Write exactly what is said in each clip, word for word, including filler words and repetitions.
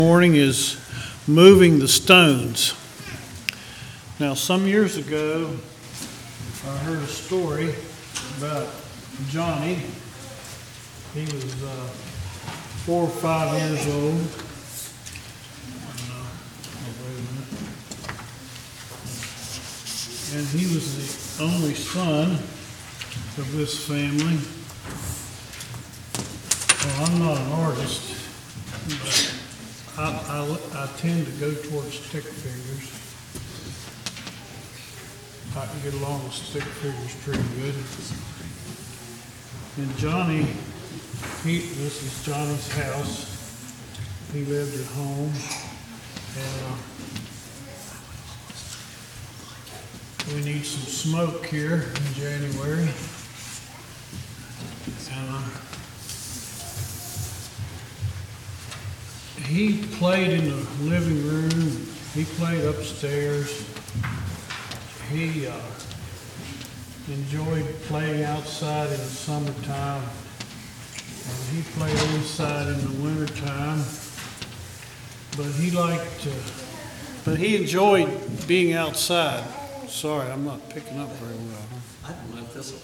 Morning is moving the stones. Now, some years ago, I heard a story about Johnny. He was uh, four or five years old. Uh, oh, wait a minute. And he was the only son of this family. Well, I'm not an artist, but I, I, I tend to go towards stick figures. I can get along with stick figures pretty good. And Johnny, he, this is Johnny's house. He lived at home. And uh, we need some smoke here in January. And, uh, He played in the living room. He played upstairs. He uh, enjoyed playing outside in the summertime. And he played inside in the wintertime. But he liked to, but he enjoyed being outside. Sorry, I'm not picking up very well. Huh? I don't know if this will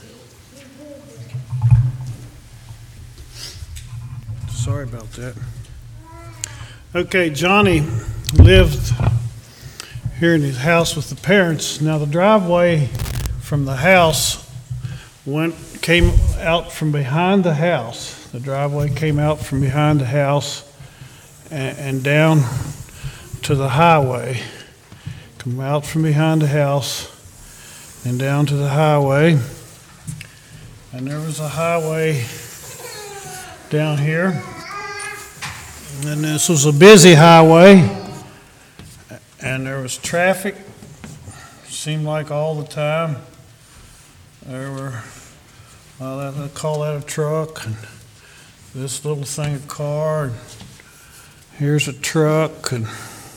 help. Sorry about that. Okay, Johnny lived here in his house with the parents. Now, the driveway from the house went came out from behind the house. The driveway came out from behind the house and, and down to the highway. Come out from behind the house and down to the highway. And there was a highway down here. And this was a busy highway, and there was traffic, seemed like all the time. There were, well, they call that a truck, and this little thing a car, and here's a truck, and,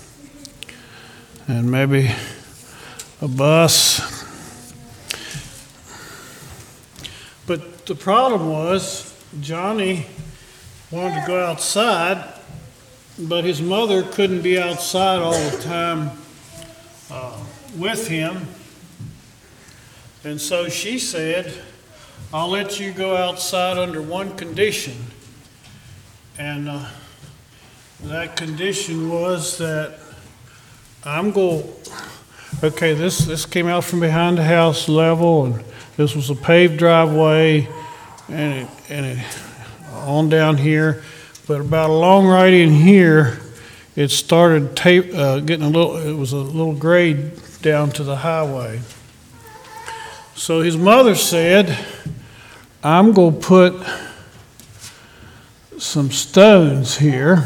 and maybe a bus. But the problem was, Johnny wanted to go outside, but his mother couldn't be outside all the time uh, with him. And so she said, I'll let you go outside under one condition. And uh, that condition was that I'm going, okay, this, this came out from behind the house level, and this was a paved driveway, and it, and it on down here. But about a long right in here, it started tape, uh, getting a little, it was a little grade down to the highway. So his mother said, I'm going to put some stones here,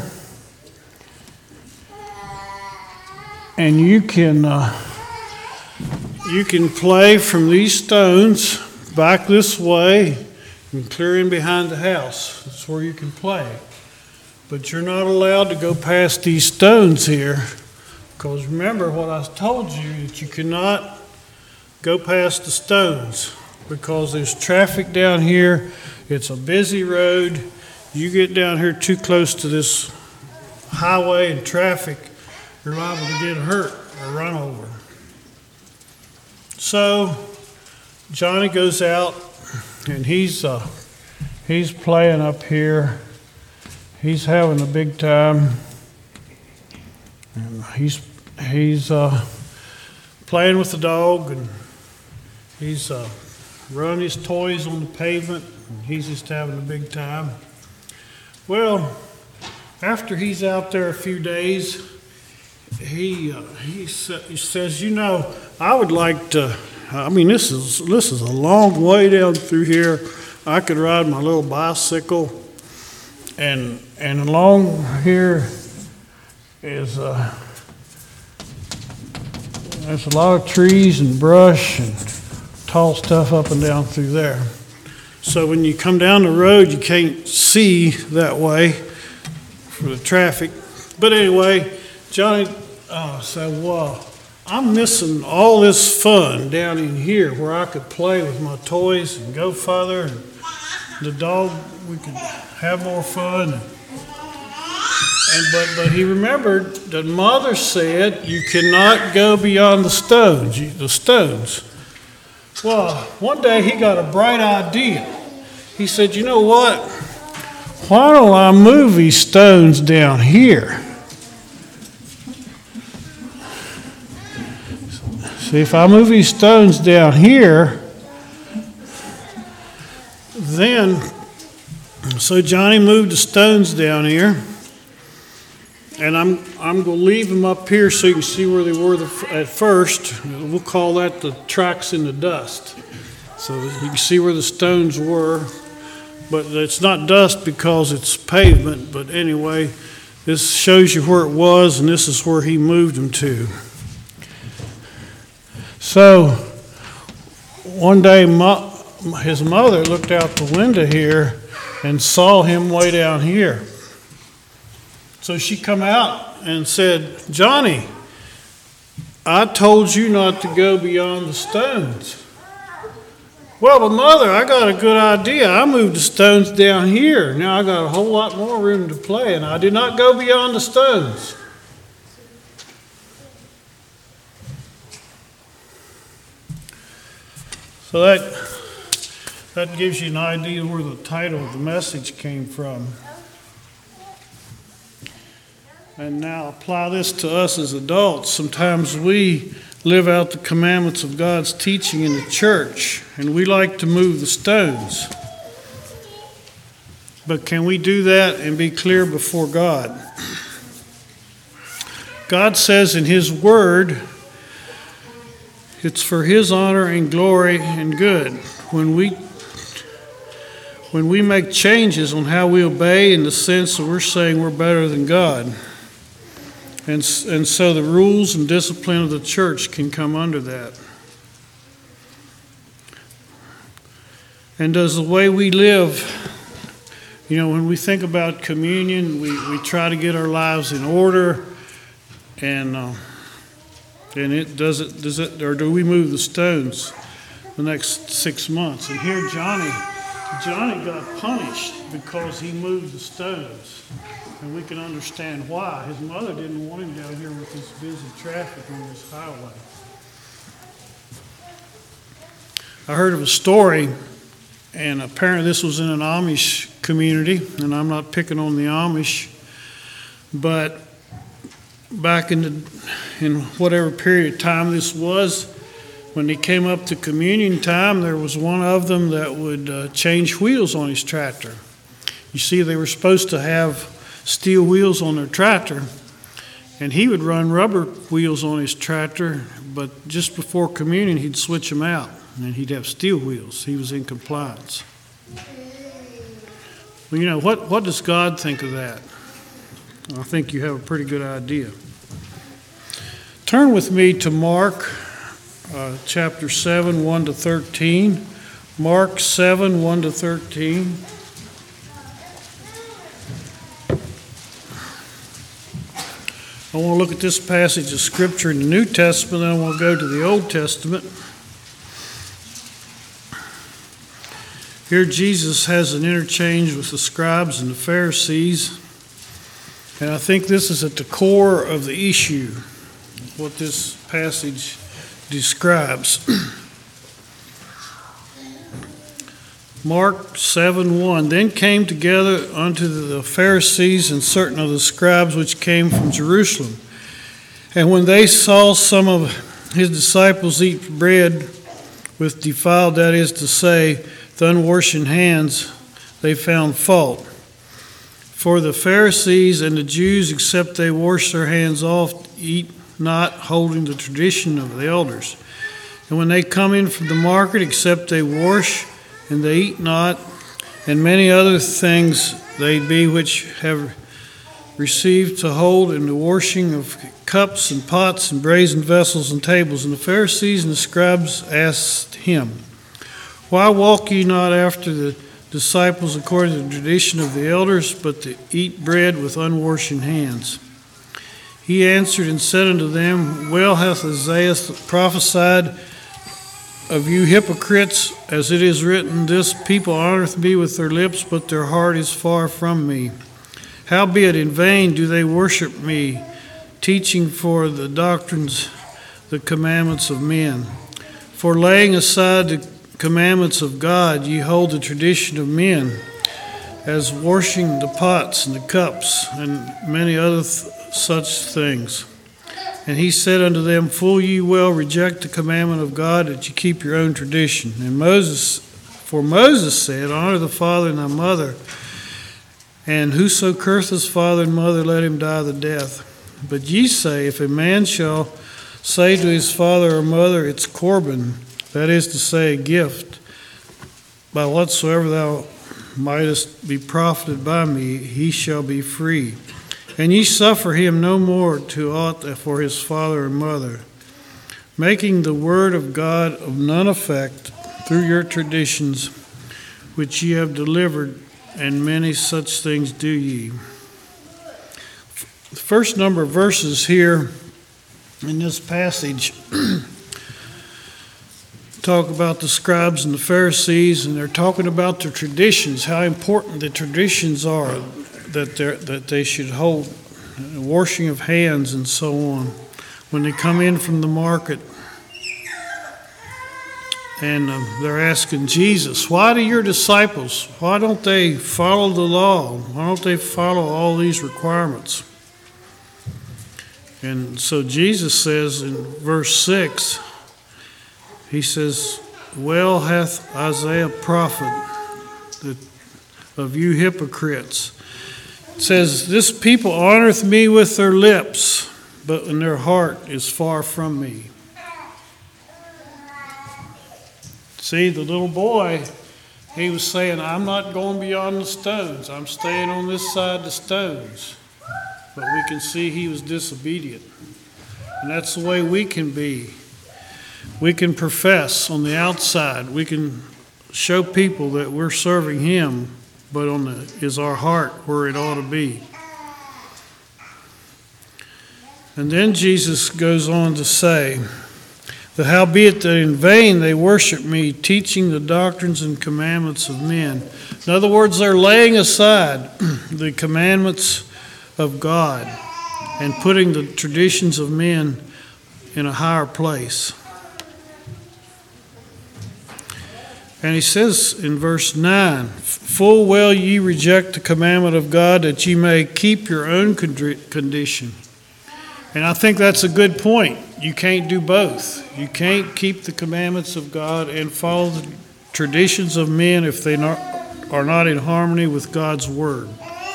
and you can, uh, you can play from these stones back this way and clear in behind the house. That's where you can play. But you're not allowed to go past these stones here, because remember what I told you, that you cannot go past the stones because there's traffic down here. It's a busy road. You get down here too close to this highway and traffic, you're liable to get hurt or run over. So Johnny goes out and he's uh, he's playing up here. He's having a big time, and he's he's uh, playing with the dog, and he's uh, running his toys on the pavement, and he's just having a big time. Well, after he's out there a few days, he uh, he, sa- he says, you know, I would like to. I mean, this is this is a long way down through here. I could ride my little bicycle. And and along here is uh, there's a lot of trees and brush and tall stuff up and down through there. So when you come down the road, you can't see that way for the traffic. But anyway, Johnny uh, said, well, I'm missing all this fun down in here where I could play with my toys and go further. And the dog, we could have more fun. And but but he remembered that mother said you cannot go beyond the stones. you- The stones. Well, one day he got a bright idea. He said, "You know what? Why don't I move these stones down here? See, if I move these stones down here, then." So Johnny moved the stones down here, and I'm I'm going to leave them up here so you can see where they were the, at first. We'll call that the tracks in the dust. So you can see where the stones were, but it's not dust because it's pavement. But anyway, this shows you where it was, and this is where he moved them to. So one day, mo- his mother looked out the window here and saw him way down here. So she come out and said, "Johnny, I told you not to go beyond the stones." "Well, but mother, I got a good idea. I moved the stones down here. Now I got a whole lot more room to play, and I did not go beyond the stones." So that That gives you an idea where the title of the message came from. And now apply this to us as adults. Sometimes we live out the commandments of God's teaching in the church, and we like to move the stones. But can we do that and be clear before God? God says in His Word, it's for His honor and glory and good. When we When we make changes on how we obey in the sense that we're saying we're better than God. And, and so the rules and discipline of the church can come under that. And does the way we live, you know, when we think about communion, we, we try to get our lives in order. And, uh, and it does it, does it, or do we move the stones the next six months? And here Johnny... Johnny got punished because he moved the stones, and we can understand why. His mother didn't want him down here with this busy traffic on this highway. I heard of a story, and apparently this was in an Amish community, and I'm not picking on the Amish, but back in the in whatever period of time this was, when he came up to communion time, there was one of them that would uh, change wheels on his tractor. You see, they were supposed to have steel wheels on their tractor, and he would run rubber wheels on his tractor, but just before communion, he'd switch them out, and he'd have steel wheels. He was in compliance. Well, you know, what, what does God think of that? I think you have a pretty good idea. Turn with me to Mark Uh, chapter seven, one to thirteen. Mark seven, one to thirteen. I want to look at this passage of Scripture in the New Testament, then I want to go to the Old Testament. Here Jesus has an interchange with the scribes and the Pharisees, and I think this is at the core of the issue, what this passage describes. Mark seven one. Then came together unto the Pharisees and certain of the scribes which came from Jerusalem. And when they saw some of his disciples eat bread with defiled, that is to say, the unwashen hands, they found fault. For the Pharisees and the Jews, except they wash their hands off, eat not, holding the tradition of the elders. And when they come in from the market, except they wash, and they eat not, and many other things they be which have received to hold in the washing of cups and pots and brazen vessels and tables. And the Pharisees and the scribes asked him, Why walk ye not after the disciples according to the tradition of the elders, but to eat bread with unwashen hands? He answered and said unto them, Well hath Isaiah prophesied of you hypocrites, as it is written, This people honoreth me with their lips, but their heart is far from me. Howbeit in vain do they worship me, teaching for the doctrines, the commandments of men. For laying aside the commandments of God, ye hold the tradition of men, as washing the pots and the cups, and many other th- such things. And he said unto them, Full ye well reject the commandment of God, that ye keep your own tradition. And Moses, for Moses said, Honor the father and the mother, and whoso curseth his father and mother, let him die the death. But ye say, If a man shall say to his father or mother, It's Corban, that is to say, a gift, by whatsoever thou mightest be profited by me, he shall be free. And ye suffer him no more to aught for his father or mother, making the word of God of none effect through your traditions, which ye have delivered, and many such things do ye. The first number of verses here in this passage talk about the scribes and the Pharisees, and they're talking about the traditions, how important the traditions are that they that they should hold, washing of hands and so on, when they come in from the market. And um, they're asking Jesus, why do your disciples, why don't they follow the law? Why don't they follow all these requirements? And so Jesus says in verse six, he says, Well hath Isaiah prophet that of you hypocrites. It says, This people honoreth me with their lips, but in their heart is far from me. See, the little boy, he was saying, I'm not going beyond the stones. I'm staying on this side of the stones. But we can see he was disobedient. And that's the way we can be. We can profess on the outside. We can show people that we're serving him, but on the, is our heart where it ought to be. And then Jesus goes on to say, that howbeit that in vain they worship me, teaching the doctrines and commandments of men. In other words, they're laying aside the commandments of God and putting the traditions of men in a higher place. And he says in verse nine, Full well ye reject the commandment of God, that ye may keep your own condition. And I think that's a good point. You can't do both. You can't keep the commandments of God and follow the traditions of men if they not, are not in harmony with God's word.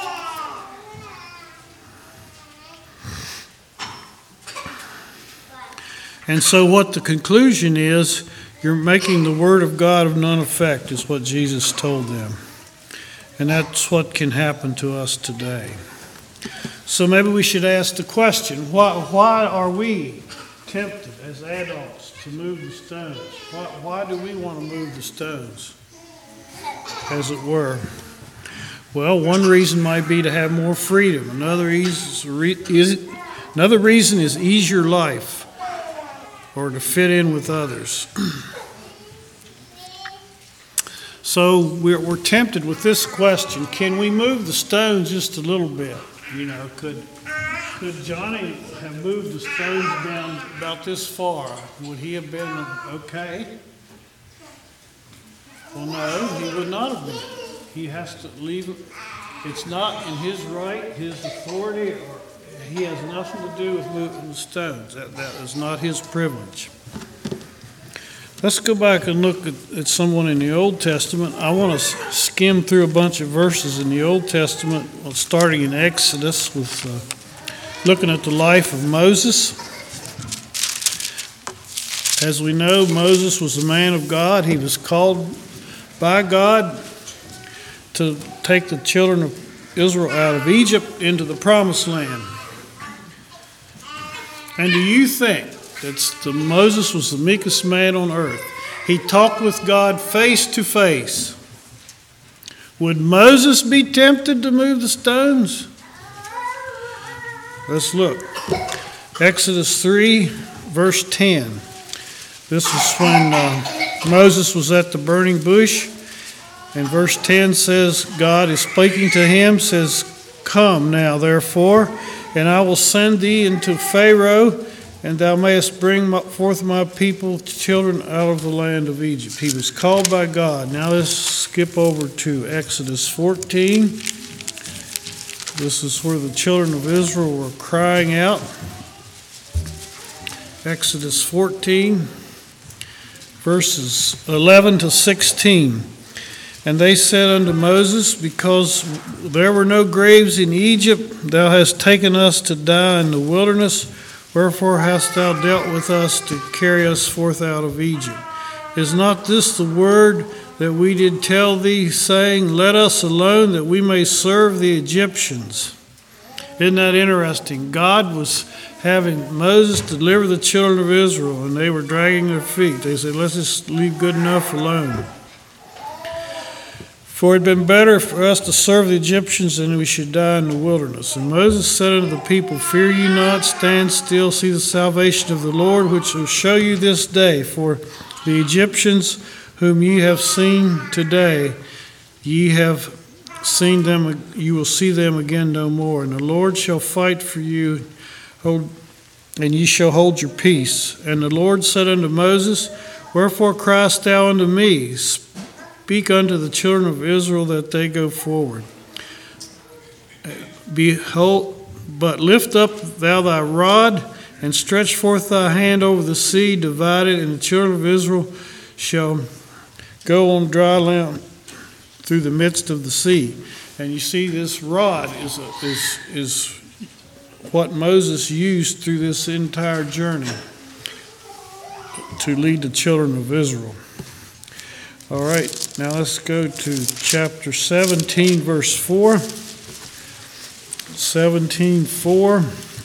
And so what the conclusion is, you're making the word of God of none effect, is what Jesus told them. And that's what can happen to us today. So maybe we should ask the question, why, why are we tempted as adults to move the stones? Why, why do we want to move the stones, as it were? Well, one reason might be to have more freedom. Another reason is, another reason is ease your life or to fit in with others. So we're, we're tempted with this question, can we move the stones just a little bit? You know, could could Johnny have moved the stones down about this far? Would he have been okay? Well, no, he would not have been. He has to leave it. It's not in his right, his authority, or he has nothing to do with moving the stones. That, that is not his privilege. Let's go back and look at, at someone in the Old Testament. I want to skim through a bunch of verses in the Old Testament, starting in Exodus, with uh, looking at the life of Moses. As we know, Moses was a man of God. He was called by God to take the children of Israel out of Egypt into the Promised Land. And do you think that the Moses was the meekest man on earth? He talked with God face to face. Would Moses be tempted to move the stones? Let's look. Exodus three, verse ten. This is when uh, Moses was at the burning bush. And verse ten says, God is speaking to him, says, Come now, therefore, and I will send thee into Pharaoh, and thou mayest bring forth my people, children, out of the land of Egypt. He was called by God. Now let's skip over to Exodus fourteen. This is where the children of Israel were crying out. Exodus fourteen, verses eleven to sixteen. And they said unto Moses, because there were no graves in Egypt, thou hast taken us to die in the wilderness. Wherefore hast thou dealt with us to carry us forth out of Egypt? Is not this the word that we did tell thee, saying, let us alone, that we may serve the Egyptians? Isn't that interesting? God was having Moses deliver the children of Israel, and they were dragging their feet. They said, let's just leave good enough alone. For it had been better for us to serve the Egyptians than we should die in the wilderness. And Moses said unto the people, fear ye not, stand still, see the salvation of the Lord, which will show you this day. For the Egyptians whom ye have seen today, ye have seen them, you will see them again no more. And the Lord shall fight for you, hold, and ye shall hold your peace. And the Lord said unto Moses, wherefore criest thou unto me? Speak unto the children of Israel that they go forward. Behold, but lift up thou thy rod, and stretch forth thy hand over the sea, divide it, and the children of Israel shall go on dry land through the midst of the sea. And you see, this rod is a, is is what Moses used through this entire journey to lead the children of Israel. All right, now let's go to chapter seventeen, verse four. seventeen four.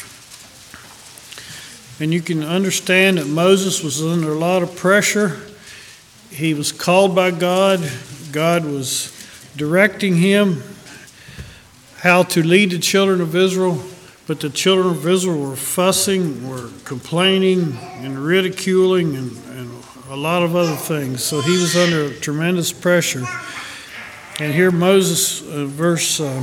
And you can understand that Moses was under a lot of pressure. He was called by God. God was directing him how to lead the children of Israel. But the children of Israel were fussing, were complaining and ridiculing and, and a lot of other things. So he was under tremendous pressure. And here Moses, uh, verse uh,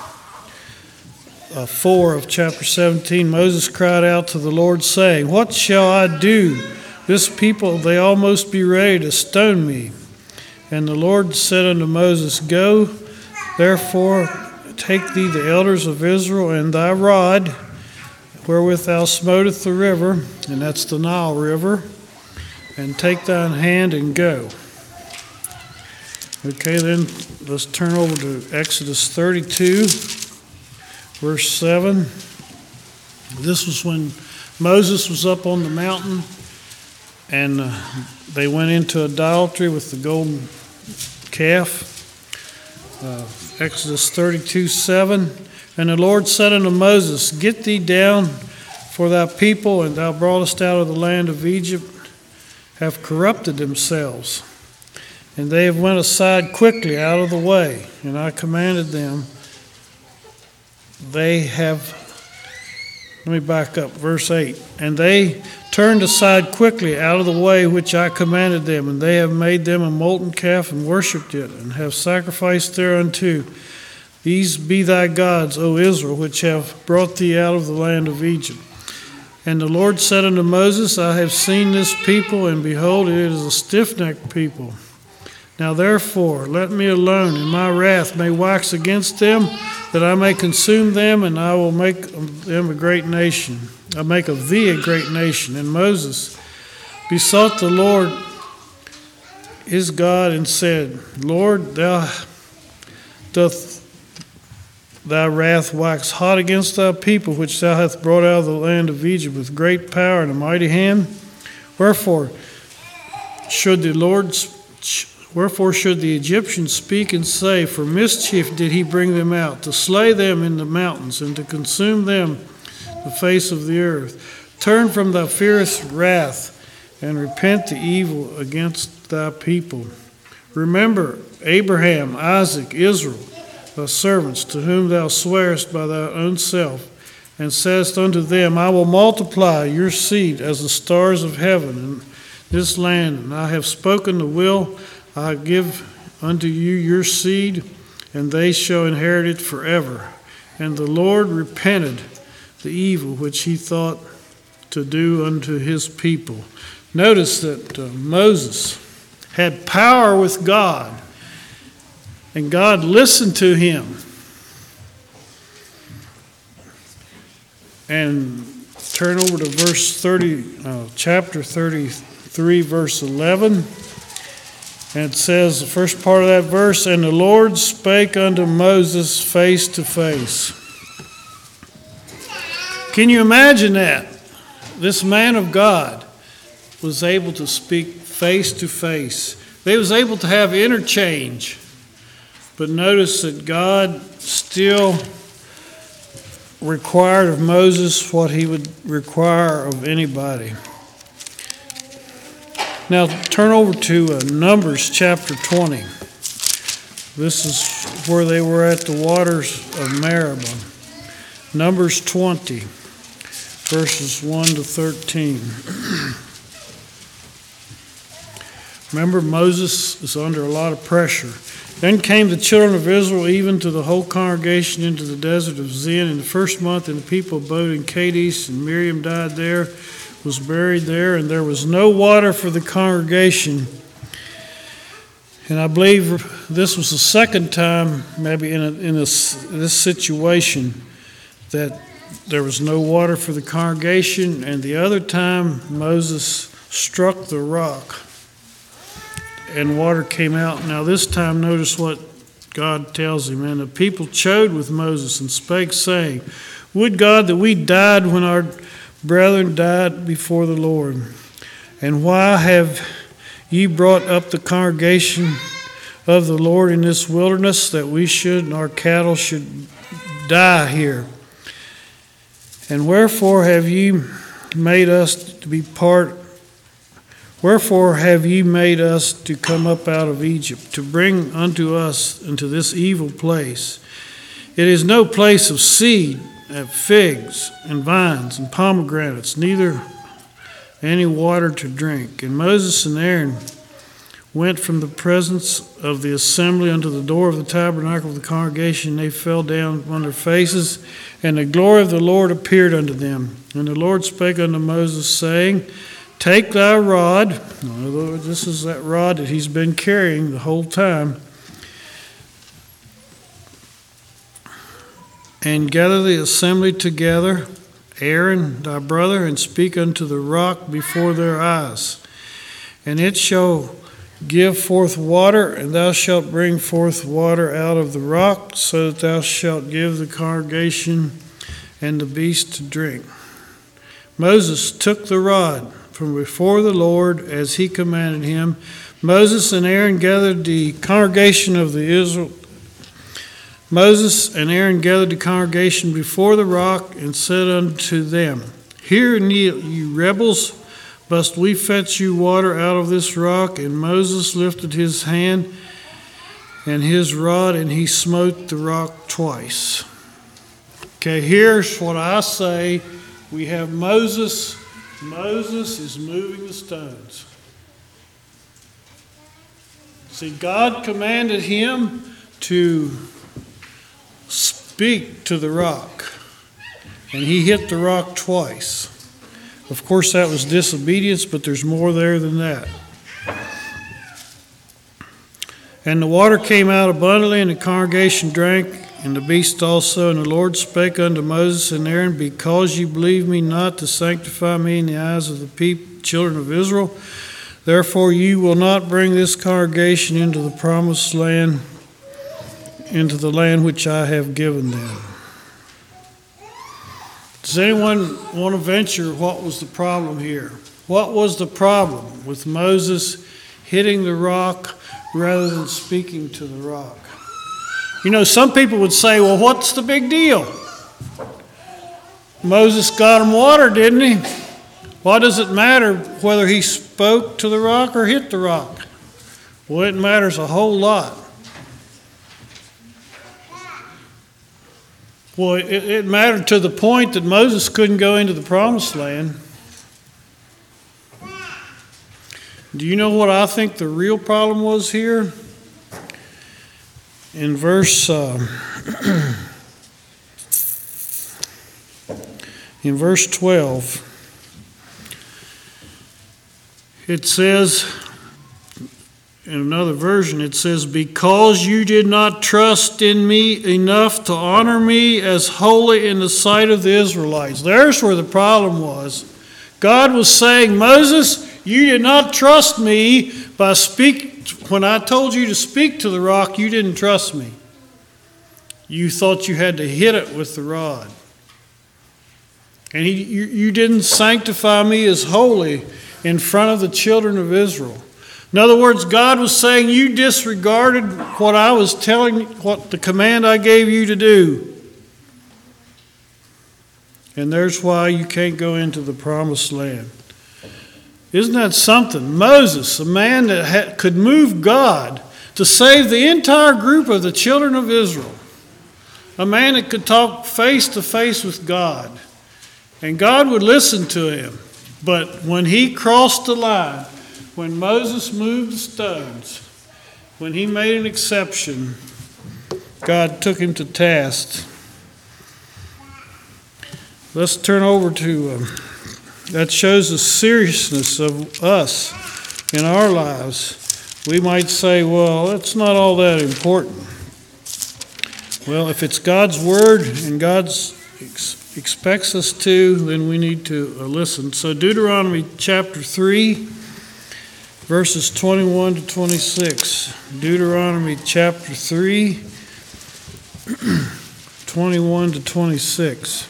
uh, four of chapter seventeen, Moses cried out to the Lord, saying, what shall I do? This people, they almost be ready to stone me. And the Lord said unto Moses, go, therefore, take thee the elders of Israel and thy rod, wherewith thou smotest the river, and that's the Nile River, and take thine hand and go. Okay, then let's turn over to Exodus thirty-two, verse seven. This was when Moses was up on the mountain, and uh, they went into idolatry with the golden calf. Uh, Exodus thirty-two, seven. And the Lord said unto Moses, get thee down, for thy people, and thou broughtest out of the land of Egypt, have corrupted themselves, and they have went aside quickly out of the way. And I commanded them, they have, let me back up, verse eight. And they turned aside quickly out of the way which I commanded them, and they have made them a molten calf and worshipped it, and have sacrificed thereunto. These be thy gods, O Israel, which have brought thee out of the land of Egypt. And the Lord said unto Moses, I have seen this people, and behold, it is a stiff-necked people. Now therefore, let me alone, and my wrath may wax against them, that I may consume them, and I will make them a great nation. I make of thee a great nation. And Moses besought the Lord his God, and said, Lord, thou doth thy wrath wax hot against thy people, which thou hast brought out of the land of Egypt with great power and a mighty hand? Wherefore should the Lord's Wherefore should the Egyptians speak and say, for mischief did he bring them out, to slay them in the mountains, and to consume them the face of the earth? Turn from thy fierce wrath, and repent the evil against thy people. Remember Abraham, Isaac, Israel, thy servants, to whom thou swarest by thy own self, and saidst unto them, I will multiply your seed as the stars of heaven in this land, and I have spoken the will I give unto you your seed, and they shall inherit it forever. And the Lord repented the evil which he thought to do unto his people. Notice that uh, Moses had power with God, and God listened to him. And turn over to verse thirty, uh, chapter thirty-three, verse eleven. And it says, the first part of that verse, and the Lord spake unto Moses face to face. Can you imagine that? This man of God was able to speak face to face. They was able to have interchange. But notice that God still required of Moses what he would require of anybody. Now turn over to uh, Numbers chapter twenty. This is where they were at the waters of Meribah. Numbers twenty, verses one to thirteen. Remember, Moses is under a lot of pressure. Then came the children of Israel even to the whole congregation into the desert of Zin in the first month, and the people abode in Kadesh, and Miriam died there, was buried there, and there was no water for the congregation. And I believe this was the second time, maybe in, a, in this, this situation, that there was no water for the congregation, and the other time Moses struck the rock and water came out. Now this time notice what God tells him. And the people chode with Moses and spake, saying, would God that we died when our brethren died before the Lord. And why have ye brought up the congregation of the Lord in this wilderness, that we should and our cattle should die here? And wherefore have ye made us to be part Wherefore have ye made us to come up out of Egypt, to bring unto us into this evil place? It is no place of seed, of figs and vines and pomegranates, neither any water to drink. And Moses and Aaron went from the presence of the assembly unto the door of the tabernacle of the congregation. They fell down on their faces, and the glory of the Lord appeared unto them. And the Lord spake unto Moses, saying, take thy rod, in other words, this is that rod that he's been carrying the whole time, and gather the assembly together, Aaron thy brother, and speak unto the rock before their eyes. And it shall give forth water, and thou shalt bring forth water out of the rock, so that thou shalt give the congregation and the beast to drink. Moses took the rod from before the Lord as he commanded him. Moses and Aaron gathered the congregation of the Israel. Moses and Aaron gathered the congregation before the rock and said unto them, hear ye, you rebels, must we fetch you water out of this rock? And Moses lifted his hand and his rod, and he smote the rock twice. Okay, here's what I say. We have Moses. Moses is moving the stones. See, God commanded him to speak to the rock, and he hit the rock twice. Of course, that was disobedience, but there's more there than that. And the water came out abundantly, and the congregation drank, and the beast also. And the Lord spake unto Moses and Aaron, because ye believe me not to sanctify me in the eyes of the people, children of Israel, therefore ye will not bring this congregation into the promised land, into the land which I have given them. Does anyone want to venture what was the problem here? What was the problem with Moses hitting the rock rather than speaking to the rock? You know, some people would say, well, what's the big deal? Moses got him water, didn't he? Why does it matter whether he spoke to the rock or hit the rock? Well, it matters a whole lot. Well, it, it mattered to the point that Moses couldn't go into the promised land. Do you know what I think the real problem was here? In verse uh, in verse twelve, it says, in another version, it says, because you did not trust in me enough to honor me as holy in the sight of the Israelites. There's where the problem was. God was saying, Moses, you did not trust me by speak. When I told you to speak to the rock, you didn't trust me. You thought you had to hit it with the rod. And he, you, you didn't sanctify me as holy in front of the children of Israel. In other words, God was saying, you disregarded what I was telling, what the command I gave you to do. And there's why you can't go into the promised land. Isn't that something? Moses, a man that had, could move God to save the entire group of the children of Israel. A man that could talk face to face with God. And God would listen to him. But when he crossed the line, when Moses moved the stones, when he made an exception, God took him to task. Let's turn over to, uh, that shows the seriousness of us in our lives. We might say, well, it's not all that important. Well, if it's God's word and God ex- expects us to, then we need to uh, listen. So Deuteronomy chapter three, verses twenty-one to twenty-six. Deuteronomy chapter three, twenty-one to twenty-six.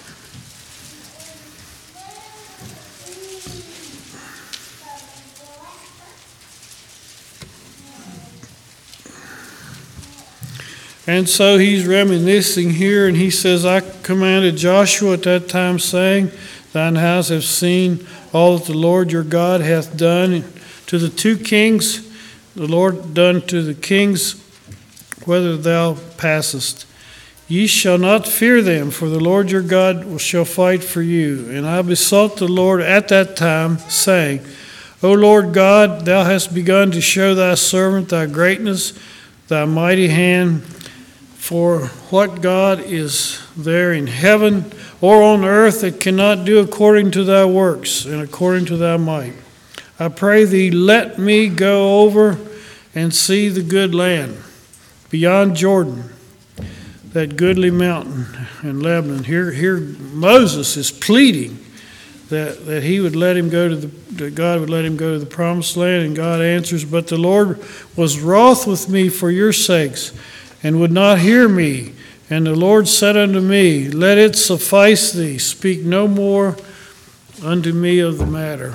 And so he's reminiscing here, and he says, I commanded Joshua at that time, saying, thine house hath seen all that the Lord your God hath done to the two kings, the Lord done to the kings, whether thou passest. Ye shall not fear them, for the Lord your God shall fight for you. And I besought the Lord at that time, saying, O Lord God, thou hast begun to show thy servant thy greatness, thy mighty hand. For what God is there in heaven or on earth that cannot do according to thy works and according to thy might? I pray thee, let me go over and see the good land beyond Jordan, that goodly mountain in Lebanon. Here, here Moses is pleading that, that he would let him go to the, that God would let him go to the promised land, and God answers, but the Lord was wroth with me for your sakes, and would not hear me. And the Lord said unto me, let it suffice thee, speak no more unto me of the matter.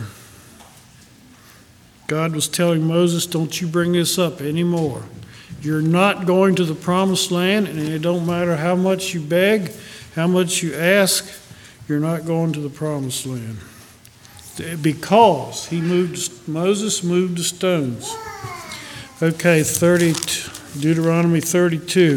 God was telling Moses, don't you bring this up anymore. You're not going to the promised land, and it don't matter how much you beg, how much you ask, you're not going to the promised land. Because he moved, Moses moved the stones. Okay, thirty, Deuteronomy thirty-two.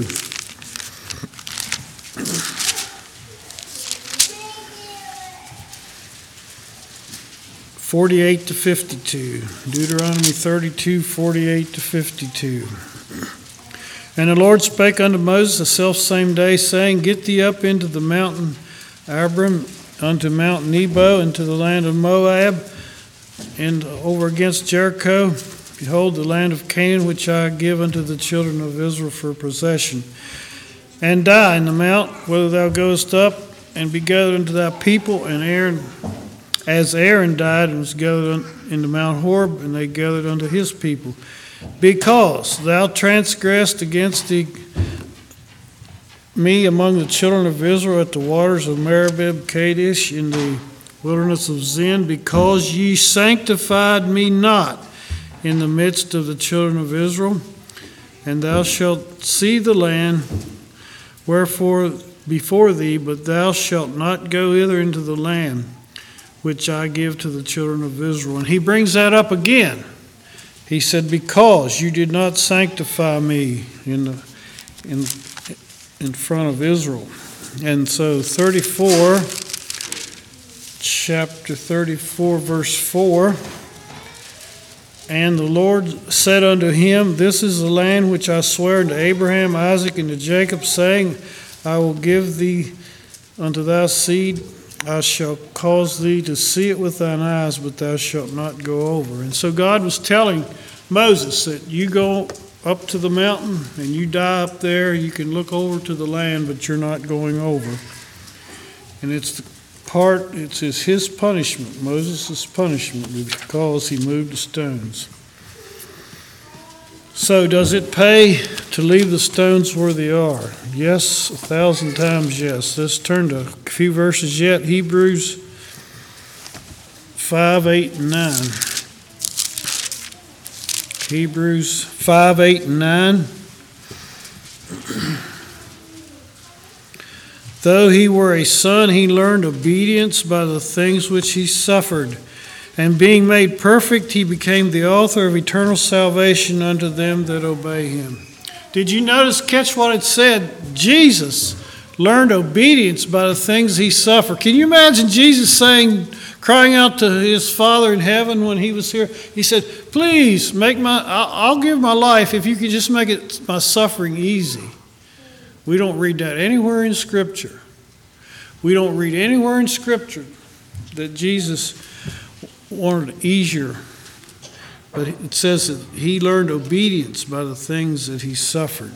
forty-eight to fifty-two. Deuteronomy thirty-two, forty-eight to fifty-two. And the Lord spake unto Moses the selfsame day, saying, get thee up into the mountain Abram, unto Mount Nebo, into the land of Moab, and over against Jericho. Behold, the land of Canaan, which I give unto the children of Israel for possession. And die in the mount, whither thou goest up, and be gathered unto thy people. And Aaron, as Aaron died, and was gathered into Mount Horeb, and they gathered unto his people. Because thou transgressed against the, me among the children of Israel at the waters of Meribah Kadesh in the wilderness of Zin, because ye sanctified me not in the midst of the children of Israel, and thou shalt see the land wherefore before thee, but thou shalt not go hither into the land which I give to the children of Israel. And he brings that up again. He said, because you did not sanctify me in the in in front of Israel. And so thirty-four, chapter thirty-four, verse four. And the Lord said unto him, this is the land which I swear unto Abraham, Isaac, and to Jacob, saying, I will give thee unto thy seed I shall cause thee to see it with thine eyes, but thou shalt not go over. And so God was telling Moses that you go up to the mountain and you die up there. You can look over to the land, but you're not going over. And it's the part, it's his, his punishment, Moses' punishment, because he moved the stones. So does it pay to leave the stones where they are? Yes, a thousand times yes. Let's turn to a few verses yet. Hebrews five, eight, and nine. Hebrews five, eight, and nine. Though he were a son, he learned obedience by the things which he suffered. And being made perfect, he became the author of eternal salvation unto them that obey him. Did you notice, catch what it said? Jesus learned obedience by the things he suffered. Can you imagine Jesus saying, crying out to his Father in heaven when he was here? He said, please make my, I'll give my life if you can just make it my suffering easy. We don't read that anywhere in Scripture. We don't read anywhere in Scripture that Jesus wanted to ease your, but it says that he learned obedience by the things that he suffered.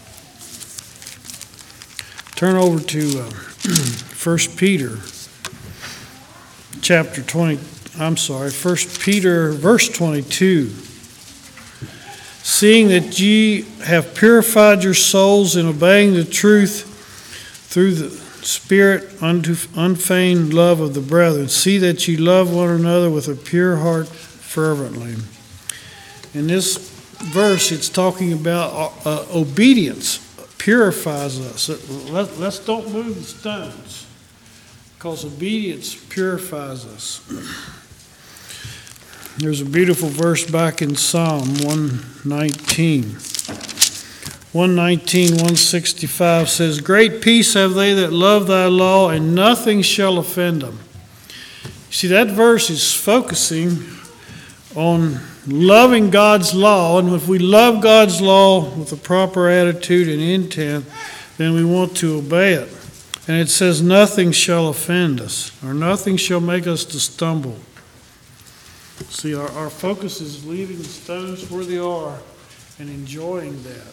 Turn over to uh, First Peter chapter twenty, I'm sorry, First Peter verse twenty-two. Seeing that ye have purified your souls in obeying the truth through the Spirit unto unfeigned love of the brethren. See that ye love one another with a pure heart fervently. In this verse, it's talking about uh, obedience purifies us. Let, let's don't move the stones, because obedience purifies us. There's a beautiful verse back in Psalm one nineteen. one nineteen, one sixty-five says, great peace have they that love thy law, and nothing shall offend them. See, that verse is focusing on loving God's law, and if we love God's law with a proper attitude and intent, then we want to obey it. And it says nothing shall offend us, or nothing shall make us to stumble. See, our, our focus is leaving the stones where they are and enjoying that.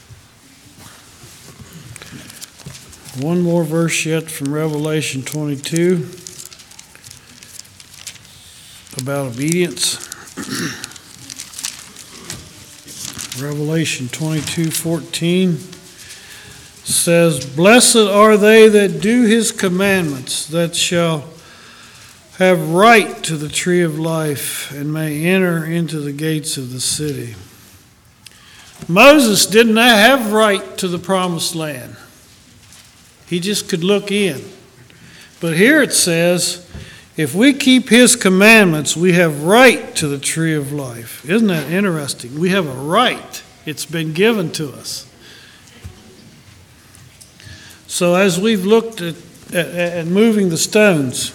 One more verse yet from Revelation twenty-two about obedience. Revelation twenty-two fourteen says, blessed are they that do his commandments, that shall have right to the tree of life and may enter into the gates of the city. Moses did not have right to the promised land. He just could look in. But here it says, if we keep his commandments, we have right to the tree of life. Isn't that interesting? We have a right. It's been given to us. So as we've looked at, at, at moving the stones,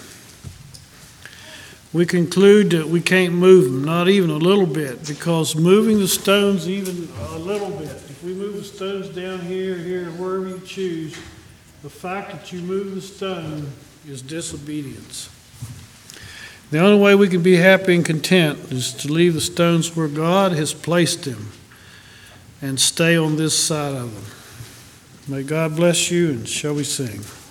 we conclude that we can't move them, not even a little bit, because moving the stones even a little bit, if we move the stones down here, here, wherever you choose, the fact that you move the stone is disobedience. The only way we can be happy and content is to leave the stones where God has placed them and stay on this side of them. May God bless you, and shall we sing?